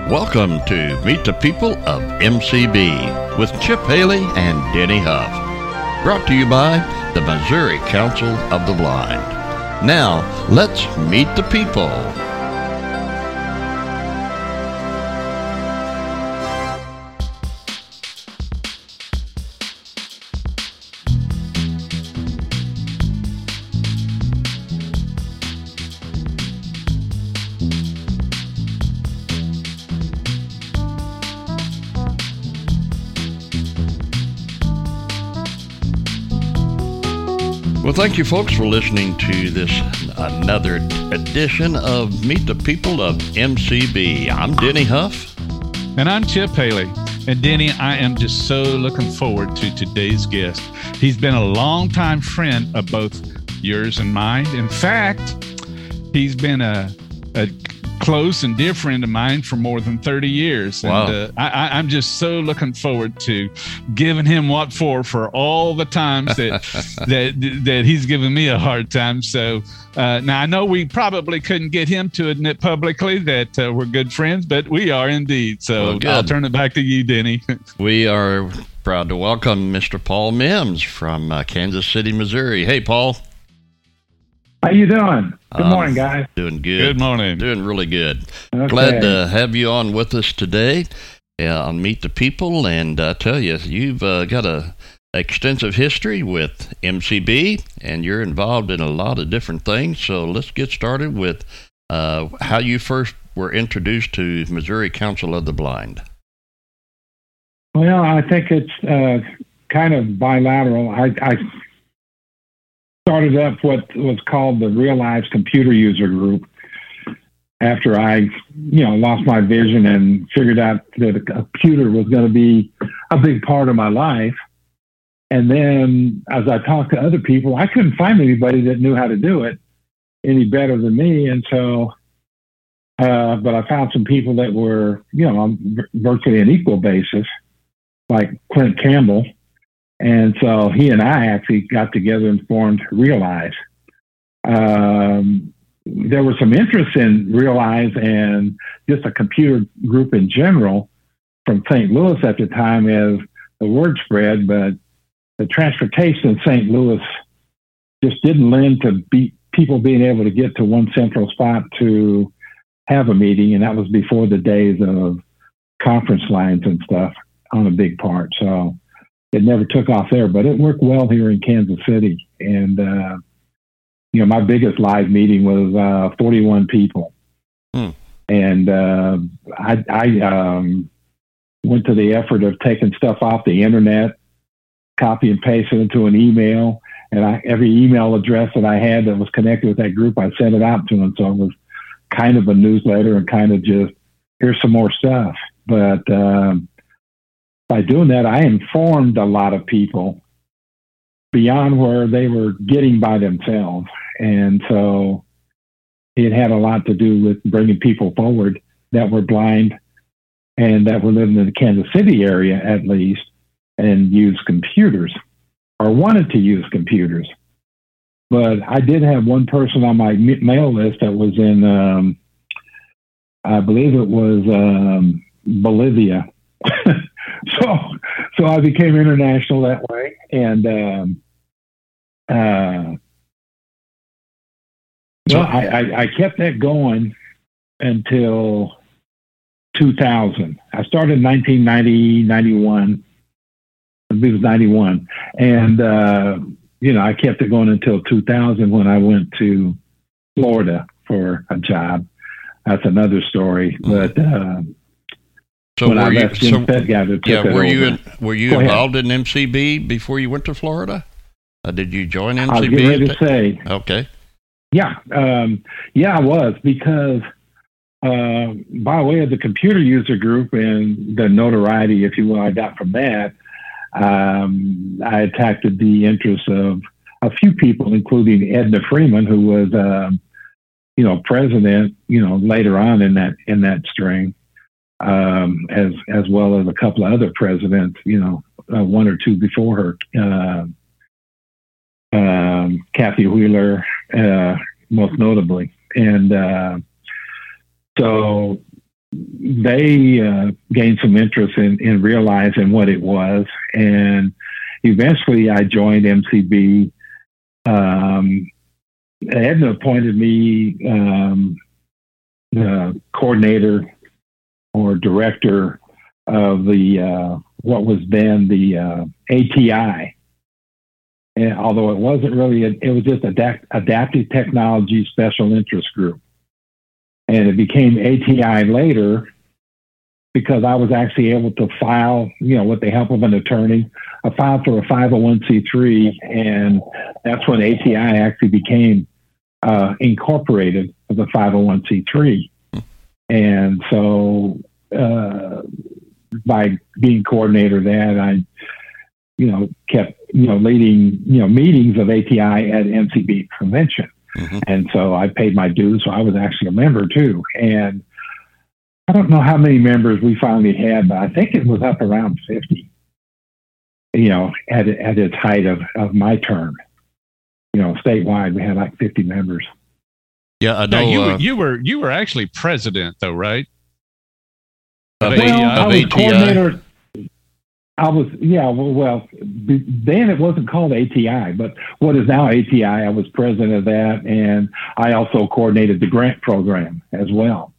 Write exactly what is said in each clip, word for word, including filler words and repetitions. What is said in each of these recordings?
Welcome to Meet the People of M C B with Chip Haley and Denny Huff. Brought to you by the Missouri Council of the Blind. Now, let's meet the people. Well, thank you, folks, for listening to this another edition of Meet the People of M C B. I'm Denny Huff. And I'm Chip Haley. And Denny, I am just so looking forward to today's guest. He's been a longtime friend of both yours and mine. In fact, he's been a, a close and dear friend of mine for more than thirty years. Wow. And uh, I, I'm just so looking forward to giving him what for for all the times that that that he's given me a hard time. So uh, now I know we probably couldn't get him to admit publicly that uh, we're good friends, but we are indeed. So well, I'll turn it back to you, Denny. We are proud to welcome Mister Paul Mims from uh, Kansas City, Missouri. Hey, Paul. How you doing? Good Um, morning, guys. Doing good. Good morning. Doing really good. Okay. Glad to have you on with us today uh, on Meet the People. And I tell you, you've uh, got a extensive history with M C B, and you're involved in a lot of different things. So let's get started with uh, how you first were introduced to Missouri Council of the Blind. Well, I think it's uh, kind of bilateral. I, I started up what was called the Real Lives Computer User Group after I, you know, lost my vision and figured out that a computer was going to be a big part of my life. And then as I talked to other people, I couldn't find anybody that knew how to do it any better than me. And so, uh, but I found some people that were, you know, on virtually an equal basis, like Clint Campbell. And so he and I actually got together and formed Realize. Um, there was some interest in Realize and just a computer group in general from Saint Louis at the time as the word spread, but the transportation in Saint Louis just didn't lend to be, people being able to get to one central spot to have a meeting. And that was before the days of conference lines and stuff on a big part. So it never took off there, but it worked well here in Kansas City. And, uh, you know, my biggest live meeting was uh, forty-one people. Hmm. And uh, I, I um, went to the effort of taking stuff off the internet, copy and paste it into an email. And I, every email address that I had that was connected with that group, I sent it out to them. So it was kind of a newsletter and kind of just, here's some more stuff. But um, by doing that, I informed a lot of people beyond where they were getting by themselves. And so it had a lot to do with bringing people forward that were blind and that were living in the Kansas City area, at least, and used computers or wanted to use computers. But I did have one person on my mail list that was in, um, I believe it was um, Bolivia. So, so I became international that way, and um, uh, well, I, I, I kept that going until two thousand. I started in nineteen ninety, ninety-one. I believe it was ninety-one, and uh, you know, I kept it going until two thousand when I went to Florida for a job. That's another story, but. Uh, So when were I you, left so, yeah, were you, in, were you Go involved ahead. in M C B before you went to Florida? Uh, did you join M C B? I was getting ready to say. Okay. Yeah, um, yeah, I was, because uh, by way of the computer user group and the notoriety, if you will, I got from that, um, I attracted the interest of a few people, including Edna Freeman, who was, uh, you know, president, you know, later on in that in that string. Um, as as well as a couple of other presidents, you know, uh, one or two before her, uh, um, Kathy Wheeler, uh, most notably. And uh, so they uh, gained some interest in, in realizing what it was. And eventually I joined M C B. Um, Edna appointed me um, the coordinator or director of the uh, what was then the uh, A T I. And although it wasn't really, a, it was just adapt, Adaptive Technology Special Interest Group. And it became A T I later because I was actually able to file, you know, with the help of an attorney, I filed for a five oh one c three, and that's when A T I actually became uh, incorporated as a five oh one c three. And so uh, by being coordinator of that, I, you know, kept, you know, leading, you know, meetings of A T I at M C B convention. Mm-hmm. And so I paid my dues. So I was actually a member too. And I don't know how many members we finally had, but I think it was up around fifty, you know, at, at its height of, of my term. You know, statewide, we had like fifty members. Yeah, I know. Now, you, uh, were, you were you were actually president, though, right? Of well, A T I, I of was A T I. coordinator. I was, yeah, well, well, then it wasn't called A T I, but what is now A T I, I was president of that, and I also coordinated the grant program as well.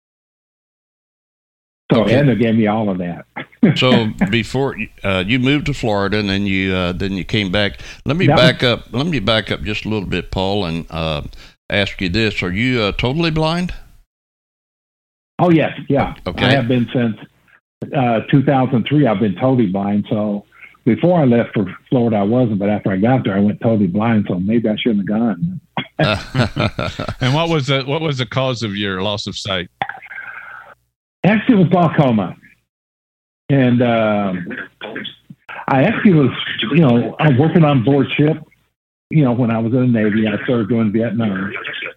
So Okay. Edna gave me all of that. So before uh, you moved to Florida, and then you uh, then you came back. Let me That back up. Let me back up just a little bit, Paul, and uh, ask you this: Are you uh, totally blind? Oh, yes, yeah. Okay. I have been since uh, two thousand three. I've been totally blind. So before I left for Florida, I wasn't, but after I got there, I went totally blind. So maybe I shouldn't have gone. And what was the what was the cause of your loss of sight? Actually, it was glaucoma. And um, I actually was, you know, I was working on board ship, you know, when I was in the Navy. I served during Vietnam.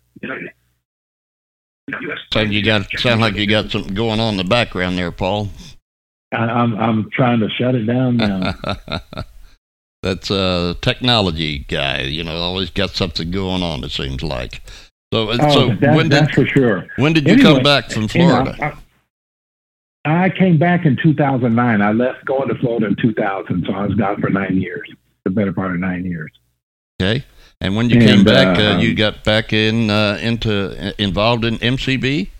So you got sound like you got something going on in the background there, Paul. I, I'm I'm trying to shut it down now. That's a technology guy, you know, always got something going on. It seems like. So, Oh, so that, when did that's for sure. when did you Anyway, come back from you know, Florida? I, I came back in two thousand nine. I left going to Florida in two thousand, so I was gone for nine years, the better part of nine years. Okay, and when you And, came back, uh, uh, you got back in uh, into involved in M C B.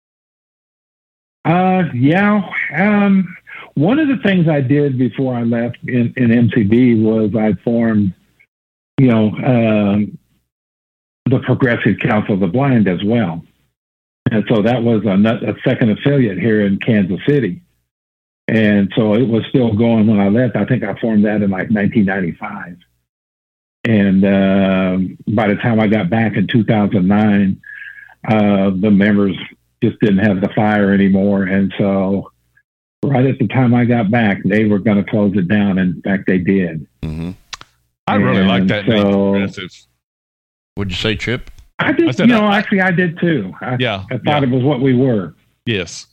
Uh, yeah. Um, one of the things I did before I left in, in M C B was I formed, you know, um, the Progressive Council of the Blind as well. And so that was a, a second affiliate here in Kansas City. And so it was still going when I left. I think I formed that in like nineteen ninety-five. And um, by the time I got back in two thousand nine, uh, the members just didn't have the fire anymore. And so right at the time I got back, they were going to close it down. In fact, they did. Mm-hmm. I really And like that name, so- Progressive. Would you say, Chip? I did, I said you know, I- actually I did too. I, Yeah, I thought yeah. it was what we were. Yes.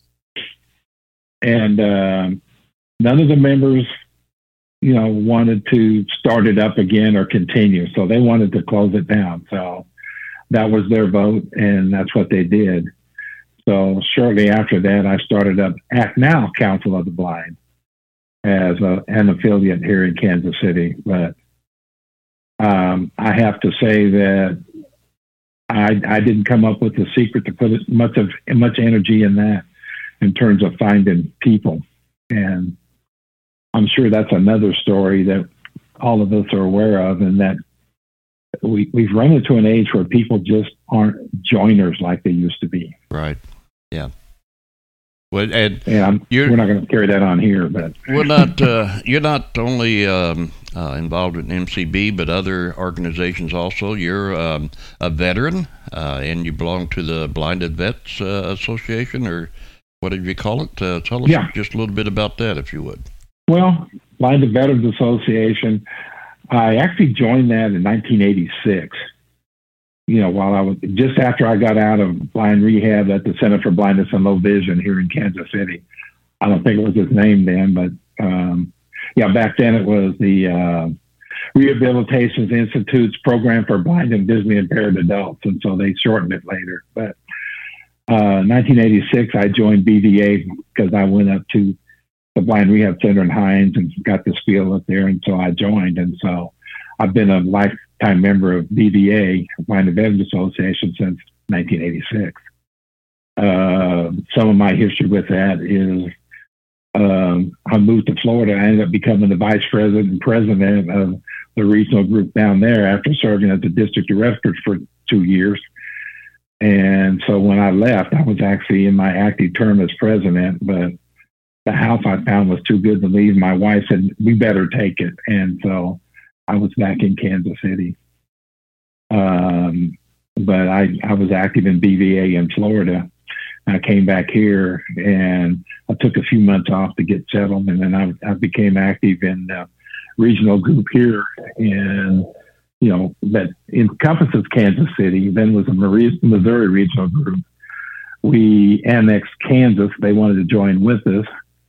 And um, none of the members, you know, wanted to start it up again or continue. So they wanted to close it down. So that was their vote, and that's what they did. So shortly after that, I started up Act Now Council of the Blind as a, an affiliate here in Kansas City. But um, I have to say that I, I didn't come up with the secret to put as much of much energy in that in terms of finding people. And I'm sure that's another story that all of us are aware of, and that we, we've run into an age where people just aren't joiners like they used to be. Right. Yeah. Well, and And I'm, You're- we're not going to carry that on here, but we're not. Uh, you're not only um, uh, involved in M C B, but other organizations also. You're um, a veteran, uh, and you belong to the Blinded Vets uh, Association, or what did you call it? Uh, tell us Yeah. just a little bit about that, if you would. well, Blinded Veterans Association, I actually joined that in nineteen eighty-six. You know, while I was just after I got out of blind rehab at the Center for Blindness and Low Vision here in Kansas City. I don't think it was his name then, but um, yeah, back then it was the uh, Rehabilitation Institute's Program for Blind and Visually Impaired Adults, and so they shortened it later. But uh, nineteen eighty-six, I joined B V A because I went up to the Blind Rehab Center in Hines and got the spiel up there, and so I joined. And so I've been a lifetime member of B V A, Blind and Veterans Association, since nineteen eighty-six. Uh, some of my history with that is um, I moved to Florida. I ended up becoming the vice president and president of the regional group down there after serving as the district director for two years. And so when I left, I was actually in my active term as president, but the house I found was too good to leave. My wife said, we better take it. And so I was back in Kansas City. Um, but I, I was active in B V A in Florida. I came back here and I took a few months off to get settled. And then I, I became active in the regional group here. And, you know, that encompasses Kansas City, then was a Missouri regional group. We annexed Kansas. They wanted to join with us.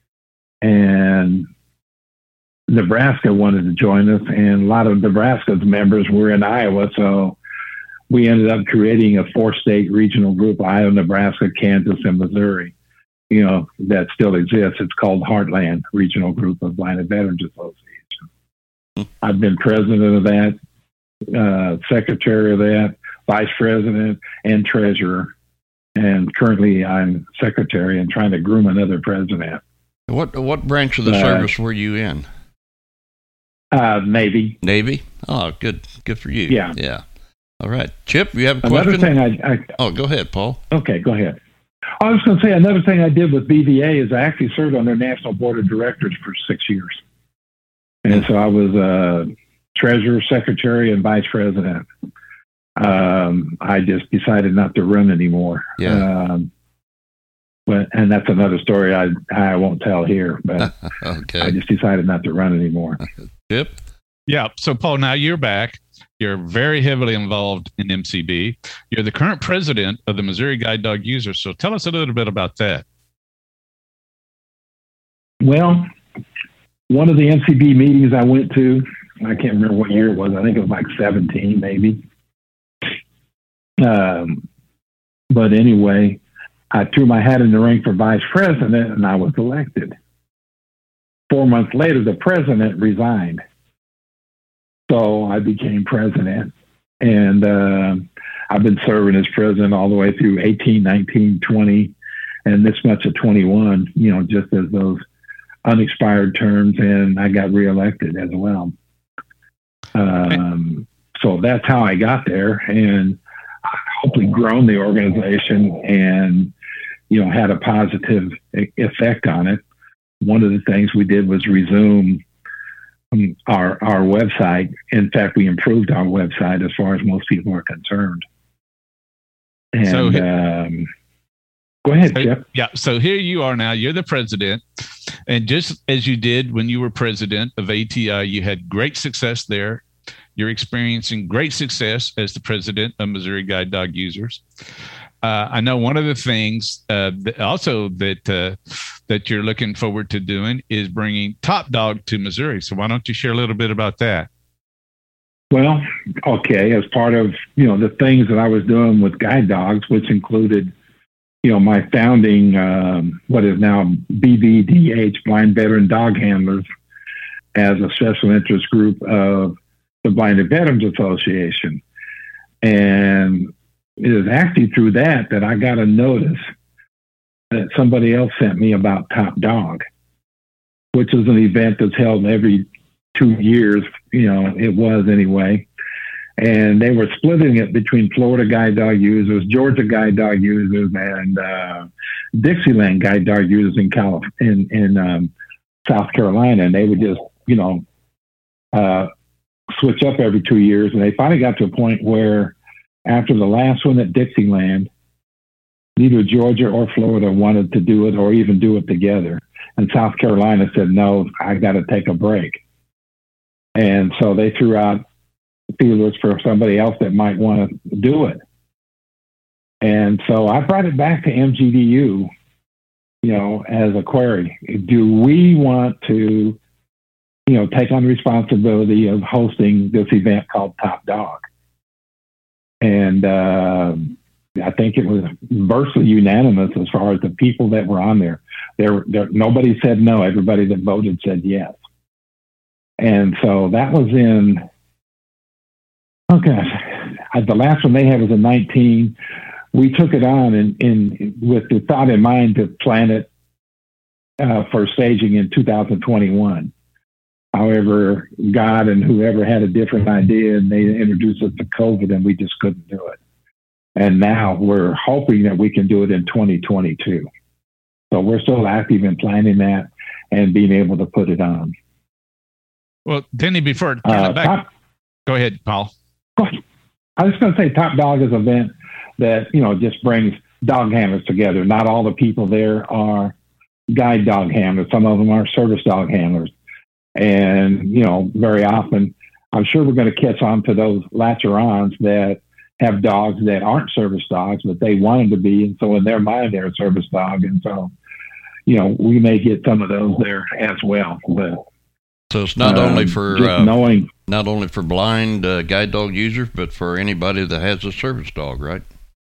And Nebraska wanted to join us. And a lot of Nebraska's members were in Iowa. So we ended up creating a four-state regional group, Iowa, Nebraska, Kansas, and Missouri, you know, that still exists. It's called Heartland Regional Group of Blind and Veterans Association. I've been president of that, uh, secretary of that, vice president, and treasurer. And currently I'm secretary and trying to groom another president. What what branch of the uh, service were you in? Uh, Navy. Navy? Oh, good. Good for you. Yeah. Yeah. All right. Chip, you have a Another question? thing I, I oh, go ahead, Paul. Okay, go ahead. I was going to say another thing I did with B V A is I actually served on their national board of directors for six years. And so I was uh, treasurer, secretary, and vice president. Um, I just decided not to run anymore. Yeah. Um, but and that's another story I I won't tell here. But okay. I just decided not to run anymore. Chip? Yeah. So, Paul, now you're back. You're very heavily involved in M C B. You're the current president of the Missouri Guide Dog Users. So tell us a little bit about that. Well, one of the M C B meetings I went to, I can't remember what year it was. I think it was like seventeen, maybe. Um, but anyway, I threw my hat in the ring for vice president and I was elected. Four months later, the president resigned. So I became president, and uh, I've been serving as president all the way through eighteen, nineteen, twenty, and this much of twenty-one, you know, just as those unexpired terms, and I got reelected as well. Um, so that's how I got there, and I hopefully grown the organization and, you know, had a positive effect on it. One of the things we did was resume our our website. In fact, we improved our website as far as most people are concerned. And So- um, go ahead, So- Jeff. Yeah. So here you are now. You're the president. And just as you did when you were president of A T I, you had great success there. You're experiencing great success as the president of Missouri Guide Dog Users. Uh, I know one of the things uh, that also that uh, that you're looking forward to doing is bringing Top Dog to Missouri. So why don't you share a little bit about that? Well, okay, as part of, you know, the things that I was doing with guide dogs, which included, you know, my founding um, what is now B V D H, Blind Veteran Dog Handlers, as a special interest group of the Blind and Veterans Association. And it is actually through that that I got a notice that somebody else sent me about Top Dog, which is an event that's held every two years, you know, it was anyway. And they were splitting it between Florida Guide Dog Users, Georgia Guide Dog Users, and uh, Dixieland Guide Dog Users in Calif- in, in um, South Carolina. And they would just, you know, uh, switch up every two years. And they finally got to a point where after the last one at Dixieland, neither Georgia or Florida wanted to do it or even do it together. And South Carolina said, no, I got to take a break. And so they threw out feelers for somebody else that might want to do it. And so I brought it back to M G D U, you know, as a query. Do we want to, you know, take on the responsibility of hosting this event called Top Dog? And uh, I think it was virtually unanimous as far as the people that were on there. There, there nobody said no. Everybody that voted said yes. And so that was in, oh gosh, the last one they had was in nineteen. We took it on in, in with the thought in mind to plan it uh, for staging in two thousand twenty-one. However, God and whoever had a different idea, and they introduced us to COVID, and we just couldn't do it. And now we're hoping that we can do it in twenty twenty-two. So we're still active in planning that and being able to put it on. Well, Denny, before I turn Uh, it back, top, go ahead, Paul. I was going to say Top Dog is an event that, you know, just brings dog handlers together. Not all the people there are guide dog handlers. Some of them are service dog handlers. And, you know, very often, I'm sure we're going to catch on to those latcherons that have dogs that aren't service dogs, but they want them to be. And so in their mind, they're a service dog. And so, you know, we may get some of those there as well. But So it's not um, only for just uh, knowing, not only for blind uh, guide dog users, but for anybody that has a service dog, right?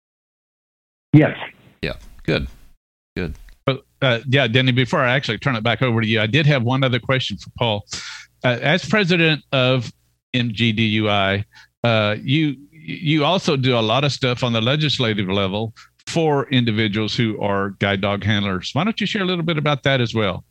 yes. Yeah, good, good. Uh, yeah, Denny, before I actually turn it back over to you, I did have one other question for Paul. Uh, as president of M G D U I, uh, you you also do a lot of stuff on the legislative level for individuals who are guide dog handlers. Why don't you share a little bit about that as well?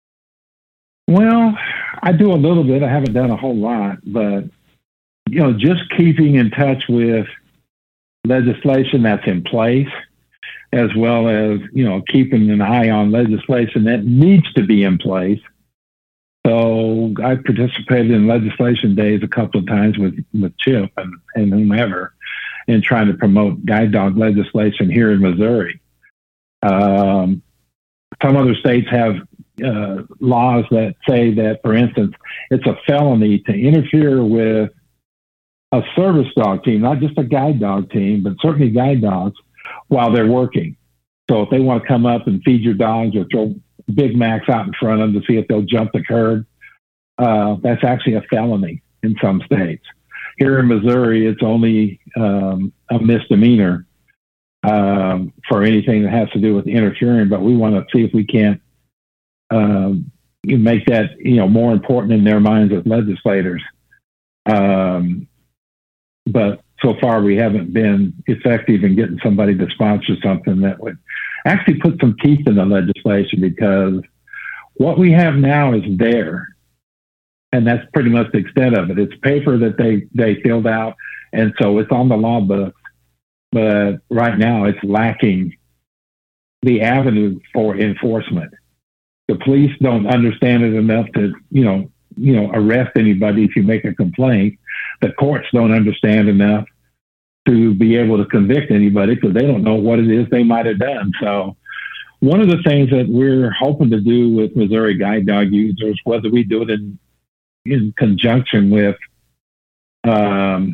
Well, I do a little bit. I haven't done a whole lot, but, you know, just keeping in touch with legislation that's in place, as well as, you know, keeping an eye on legislation that needs to be in place. So I participated in legislation days a couple of times with, with Chip and, and whomever in trying to promote guide dog legislation here in Missouri. Um, some other states have uh, laws that say that, for instance, it's a felony to interfere with a service dog team, not just a guide dog team, but certainly guide dogs, while they're working. So if they want to come up and feed your dogs or throw Big Macs out in front of them to see if they'll jump the curb, uh, that's actually a felony in some states. Here in Missouri, it's only um, a misdemeanor um, for anything that has to do with interfering, but we want to see if we can't um, make that, you know, more important in their minds as legislators. Um, but so far, we haven't been effective in getting somebody to sponsor something that would actually put some teeth in the legislation, because what we have now is there. And that's pretty much the extent of it. It's paper that they, they filled out, and so it's on the law book. But right now, it's lacking the avenue for enforcement. The police don't understand it enough to, you know, you know, arrest anybody if you make a complaint. The courts don't understand enough to be able to convict anybody because they don't know what it is they might have done. So one of the things that we're hoping to do with Missouri guide dog users, whether we do it in in conjunction with, um,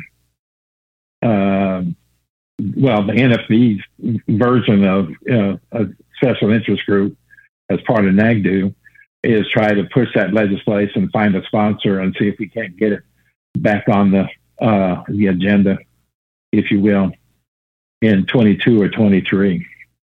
uh, well, the N F B's version of uh, a special interest group as part of NAGDU, is try to push that legislation, find a sponsor, and see if we can't get it back on the uh, the agenda, if you will, in twenty-two or twenty-three.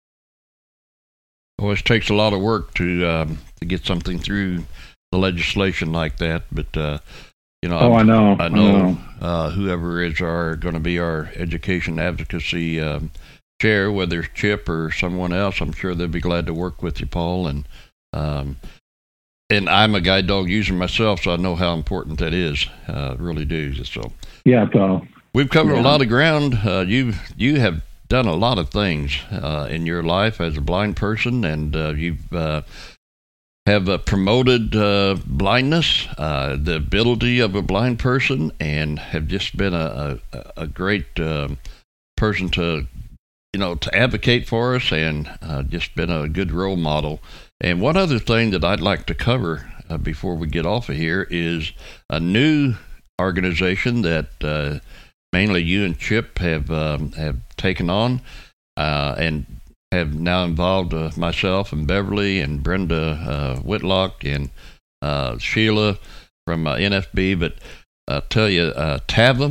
Well, it takes a lot of work to um, to get something through the legislation like that, but uh, you know, oh, I know, I know, I know. Uh, whoever is our going to be our education advocacy um, chair, whether it's Chip or someone else, I'm sure they'll be glad to work with you, Paul. And um, and I'm a guide dog user myself, so I know how important that is. Uh, really do. So yeah, so we've covered yeah. a lot of ground. Uh, you you have done a lot of things uh, in your life as a blind person, and uh, you've uh, have uh, promoted uh, blindness, uh, the ability of a blind person, and have just been a a, a great uh, person to you know to advocate for us, and uh, just been a good role model. And one other thing that I'd like to cover uh, before we get off of here is a new organization that uh, mainly you and Chip have um, have taken on, uh, and have now involved uh, myself and Beverly and Brenda uh, Whitlock and uh, Sheila from uh, N F B. But I tell you, uh, T A V M,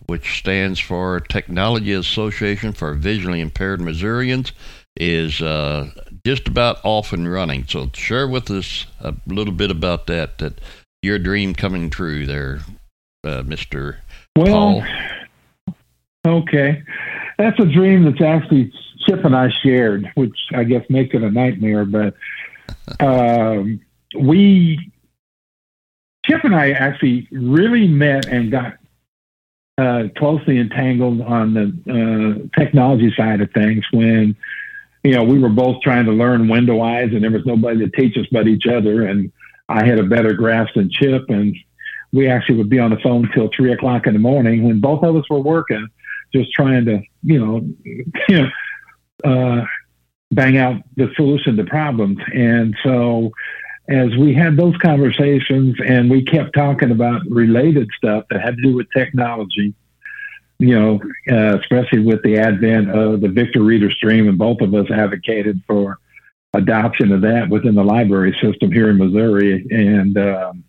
which stands for Technology Association for Visually Impaired Missourians, is uh, just about off and running. So share with us a little bit about that, that your dream coming true there, uh, Mister Well, Paul. Okay. That's a dream that's actually Chip and I shared, which I guess makes it a nightmare. But um, we, Chip and I actually really met and got uh, closely entangled on the uh, technology side of things when, you know, we were both trying to learn Windows, and there was nobody to teach us but each other. And I had a better grasp than Chip, and we actually would be on the phone till three o'clock in the morning when both of us were working, just trying to, you know, you know, uh, bang out the solution to problems. And so as we had those conversations and we kept talking about related stuff that had to do with technology, you know, uh, especially with the advent of the Victor Reader Stream, and both of us advocated for adoption of that within the library system here in Missouri. And, um,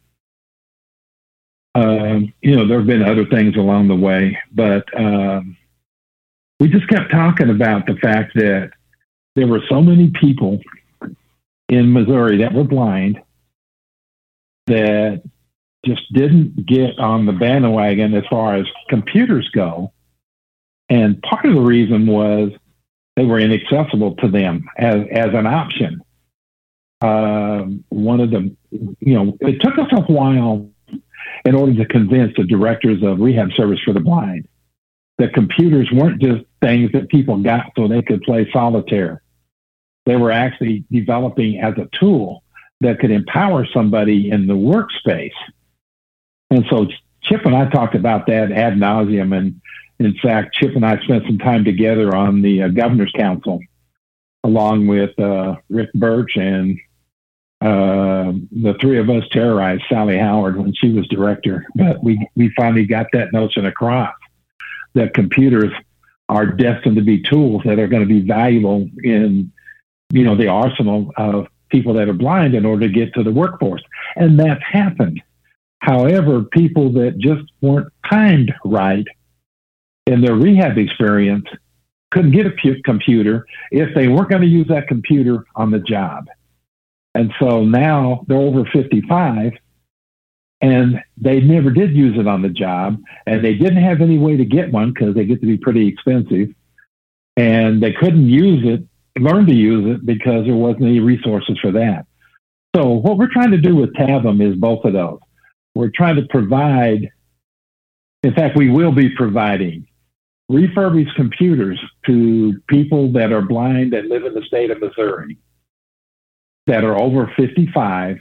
um, you know, there have been other things along the way, but um, we just kept talking about the fact that there were so many people in Missouri that were blind that just didn't get on the bandwagon as far as computers go. And part of the reason was they were inaccessible to them as, as an option. Um, one of the, you know, it took us a while in order to convince the directors of Rehab Service for the Blind that computers weren't just things that people got so they could play solitaire. They were actually developing as a tool that could empower somebody in the workspace. And so Chip and I talked about that ad nauseum. And in fact, Chip and I spent some time together on the uh, Governor's Council, along with uh, Rick Birch, and uh, the three of us terrorized Sally Howard when she was director. But we, we finally got that notion across, that computers are destined to be tools that are going to be valuable in, you know, the arsenal of people that are blind in order to get to the workforce. And that's happened. However, people that just weren't timed right in their rehab experience couldn't get a p- computer if they weren't going to use that computer on the job. And so now they're over fifty-five and they never did use it on the job, and they didn't have any way to get one because they get to be pretty expensive, and they couldn't use it, learn to use it, because there wasn't any resources for that. So what we're trying to do with Tavum is both of those. We're trying to provide, in fact, we will be providing refurbished computers to people that are blind that live in the state of Missouri that are over fifty-five.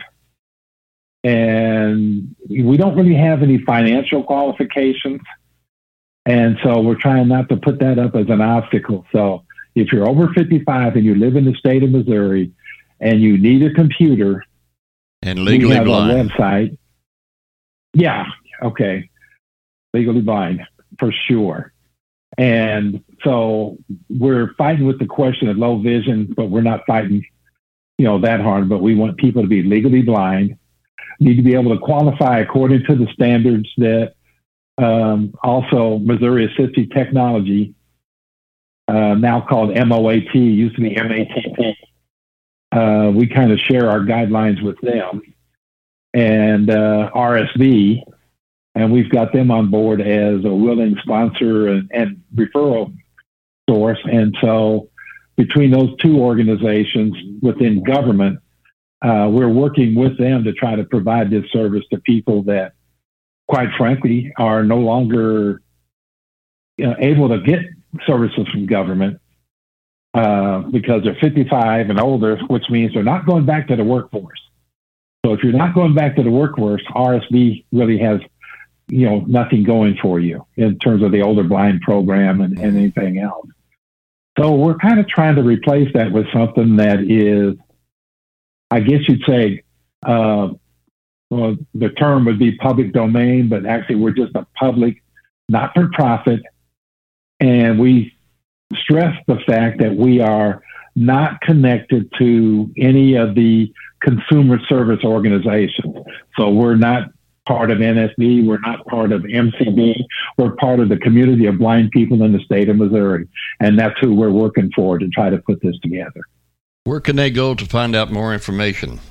And we don't really have any financial qualifications. And so we're trying not to put that up as an obstacle. So if you're over fifty-five and you live in the state of Missouri and you need a computer, and legally we have blind, a website. Yeah. Okay. Legally blind for sure. And so we're fighting with the question of low vision, but we're not fighting, you know, that hard, but we want people to be legally blind, need to be able to qualify according to the standards that um, also Missouri Assistive Technology, uh, now called M O A T, used to be M A T P. Uh, we kind of share our guidelines with them, and uh, R S V, and we've got them on board as a willing sponsor and, and referral source. And so between those two organizations within government, uh, we're working with them to try to provide this service to people that, quite frankly, are no longer you know, able to get services from government uh, because they're fifty-five and older, which means they're not going back to the workforce. So if you're not going back to the workforce, R S V really has, you know, nothing going for you in terms of the older blind program and, and anything else. So we're kind of trying to replace that with something that is, I guess you'd say, uh, well, the term would be public domain, but actually we're just a public, not-for-profit, and we stress the fact that we are not connected to any of the consumer service organizations. So we're not part of N S B. We're not part of M C B. We're part of the community of blind people in the state of Missouri. And that's who we're working for to try to put this together. Where can they go to find out more information?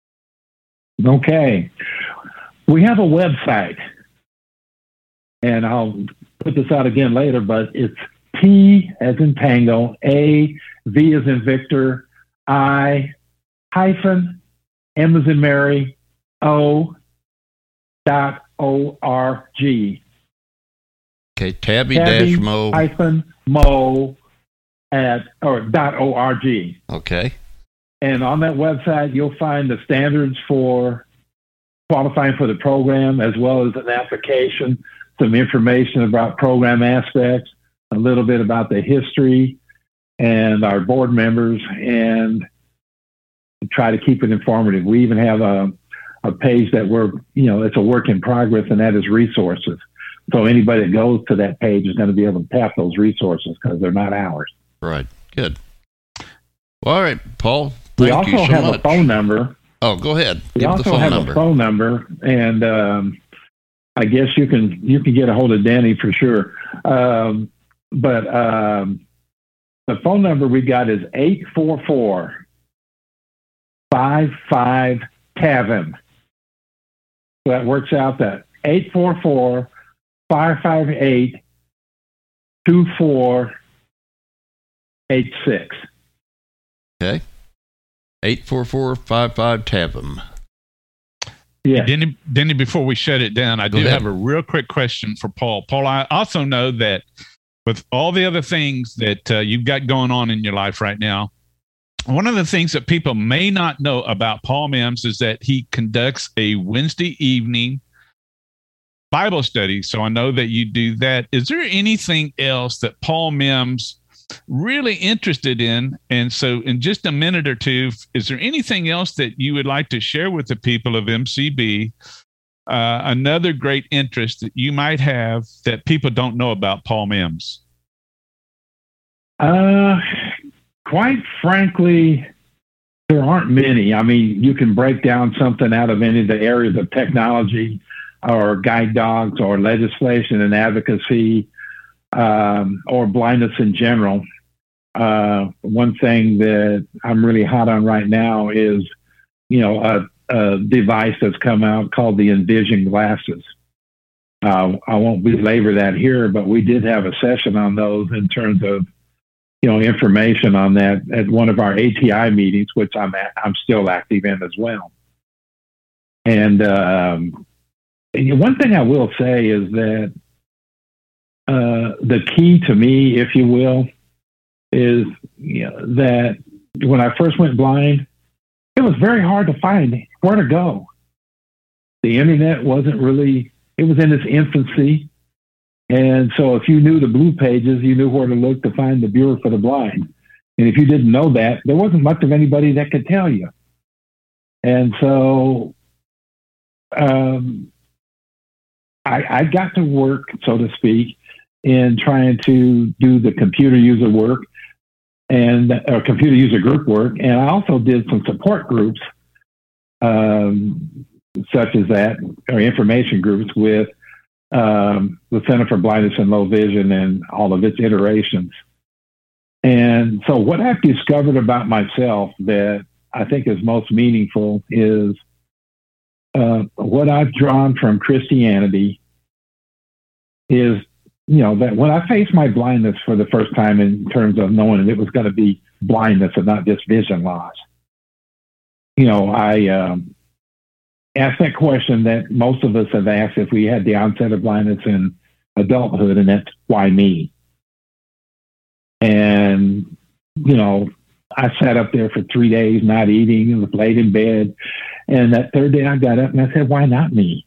Okay. We have a website. And I'll put this out again later, but it's T as in Tango, A, V as in Victor, I, hyphen, M as in Mary, O, dot O R G. Okay, Tabby, Tabby dash Mo. Hyphen Mo at, or dot O R G. Okay. And on that website, you'll find the standards for qualifying for the program, as well as an application, some information about program aspects, a little bit about the history and our board members, and try to keep it informative. We even have a, a page that we're, you know, it's a work in progress, and that is resources. So anybody that goes to that page is going to be able to tap those resources because they're not ours. Right. Good. Well, all right, Paul. Thank we also you so have much. a phone number. Oh, go ahead. We Give also the phone have number. a phone number, and um, I guess you can you can get a hold of Danny for sure. Um, but um, the phone number we got is eight four four, five five, T A V M. So that works out that eight four four, five five eight, two four eight six. Okay. eight four four, five five, T A V M. Yeah. Denny, Denny, before we shut it down, I Go do ahead. have a real quick question for Paul. Paul, I also know that with all the other things that uh, you've got going on in your life right now, one of the things that people may not know about Paul Mims is that he conducts a Wednesday evening Bible study. So I know that you do that. Is there anything else that Paul Mims really interested in? And so in just a minute or two, is there anything else that you would like to share with the people of M C B? Uh, another great interest that you might have that people don't know about Paul Mims? Uh, quite frankly, there aren't many. I mean, you can break down something out of any of the areas of technology or guide dogs or legislation and advocacy, um, or blindness in general. Uh, one thing that I'm really hot on right now is, you know, a, a device that's come out called the Envision glasses. Uh, I won't belabor that here, but we did have a session on those in terms of, you know, information on that at one of our A T I meetings, which I'm at, I'm still active in as well. And um, one thing I will say is that uh, the key to me, if you will, is, you know, that when I first went blind, it was very hard to find where to go. The internet wasn't really, it was in its infancy. And so if you knew the blue pages, you knew where to look to find the Bureau for the Blind. And if you didn't know that, there wasn't much of anybody that could tell you. And so um, I, I got to work, so to speak, in trying to do the computer user work and or computer user group work. And I also did some support groups, um, such as that, or information groups with um, the Center for Blindness and Low Vision and all of its iterations. And so what I've discovered about myself that I think is most meaningful is uh, what I've drawn from Christianity is, you know, that when I faced my blindness for the first time in terms of knowing that it was going to be blindness and not just vision loss, you know, I um, asked that question that most of us have asked if we had the onset of blindness in adulthood, and that's why me? And, you know, I sat up there for three days not eating and was laid in bed. And that third day I got up and I said, why not me?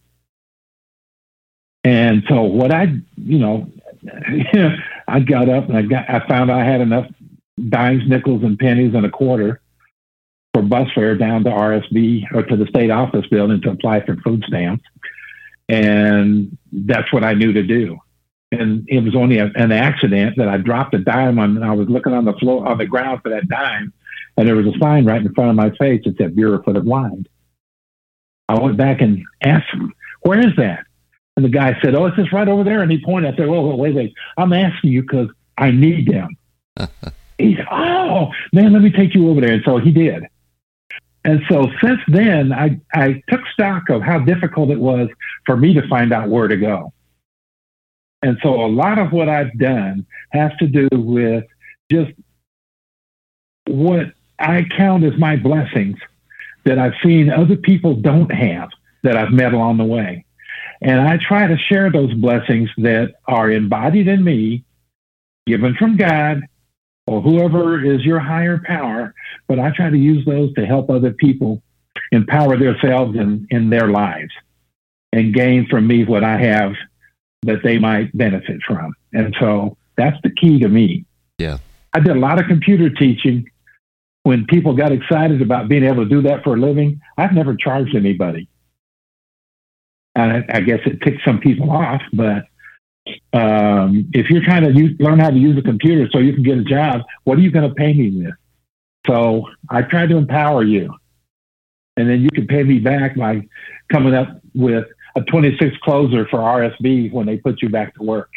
And so what I, you know, I got up and I got, I found I had enough dimes, nickels, and pennies and a quarter for bus fare down to R S B or to the state office building to apply for food stamps. And that's what I knew to do. And it was only a, an accident that I dropped a dime on, and I was looking on the floor, on the ground for that dime. And there was a sign right in front of my face that said Bureau for the Blind. I went back and asked where is that? And the guy said, oh, it's just right over there. And he pointed. I said, well, wait, wait, I'm asking you because I need them. He said, oh, man, let me take you over there. And so he did. And so since then, I, I took stock of how difficult it was for me to find out where to go. And so a lot of what I've done has to do with just what I count as my blessings that I've seen other people don't have that I've met along the way. And I try to share those blessings that are embodied in me, given from God, or whoever is your higher power, but I try to use those to help other people empower themselves in, in their lives and gain from me what I have that they might benefit from. And so that's the key to me. Yeah. I did a lot of computer teaching. When people got excited about being able to do that for a living, I've never charged anybody. And I, I guess it ticks some people off, but um, if you're trying to use, learn how to use a computer so you can get a job, what are you going to pay me with? So I try to empower you. And then you can pay me back by coming up with a twenty-six closer for R S B when they put you back to work.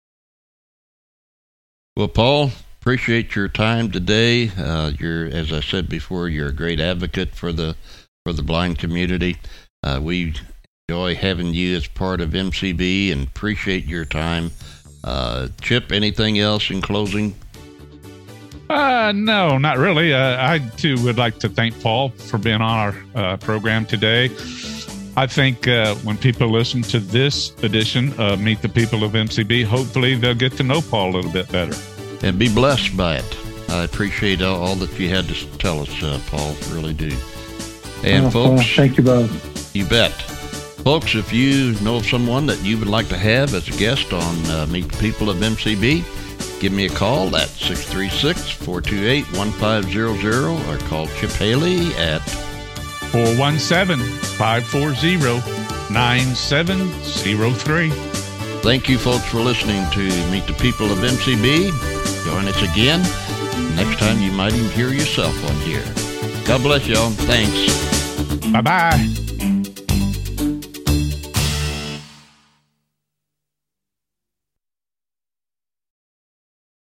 Well, Paul, appreciate your time today. Uh, you're, as I said before, you're a great advocate for the for the blind community. Uh, we enjoy having you as part of M C B and appreciate your time. Uh, Chip, anything else in closing? Uh, no, not really. Uh, I, too, would like to thank Paul for being on our uh, program today. I think uh, when people listen to this edition of Meet the People of M C B, hopefully they'll get to know Paul a little bit better. And be blessed by it. I appreciate all, all that you had to tell us, uh, Paul. Really do. And, well, folks, well, thank you both. You bet. Folks, if you know of someone that you would like to have as a guest on uh, Meet the People of M C B, give me a call at six three six, four two eight, one five zero zero or call Chip Haley at four one seven, five four zero, nine seven zero three. Thank you, folks, for listening to Meet the People of M C B. Join us again. Next time you might even hear yourself on here. God bless y'all. Thanks. Bye-bye.